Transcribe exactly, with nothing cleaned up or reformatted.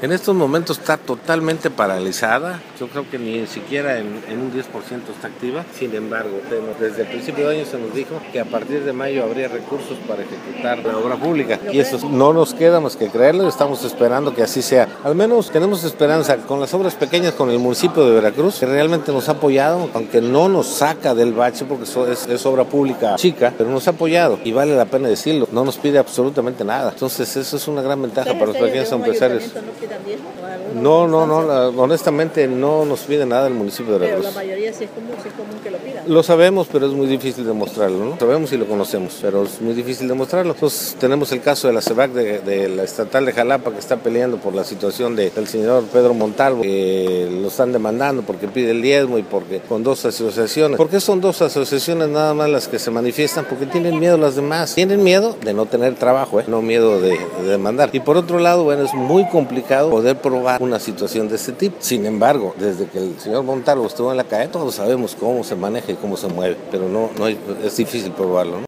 En estos momentos está totalmente paralizada, yo creo que ni siquiera en, en un diez por ciento está activa. Sin embargo, desde el principio de año se nos dijo que a partir de mayo habría recursos para ejecutar la obra pública y eso no nos queda más que creerlo, estamos esperando que así sea. Al menos tenemos esperanza con las obras pequeñas, con el municipio de Veracruz, que realmente nos ha apoyado, aunque no nos saca del bache porque es, es obra pública chica, pero nos ha apoyado y vale la pena decirlo, no nos pide absolutamente nada. Entonces eso es una gran ventaja para los pequeños empresarios. No, no, no, la, honestamente no nos pide nada el municipio de Veracruz. Pero la mayoría sí es común, sí es común que lo pidan. Lo sabemos, pero es muy difícil demostrarlo, ¿no? Lo sabemos y lo conocemos, pero es muy difícil demostrarlo. Entonces tenemos el caso de la CEBAC de, de la estatal de Jalapa que está peleando por la situación de, del señor Pedro Montalvo, que lo están demandando porque pide el diezmo y porque con dos asociaciones. ¿Por qué son dos asociaciones nada más las que se manifiestan? Porque tienen miedo las demás. Tienen miedo de no tener trabajo, ¿eh? No miedo de, de demandar. Y por otro lado, bueno, es muy complicado poder probar una situación de este tipo. Sin embargo, desde que el señor Montalvo estuvo en la calle, todos sabemos cómo se maneja y cómo se mueve, pero no, no hay, es difícil probarlo, ¿no?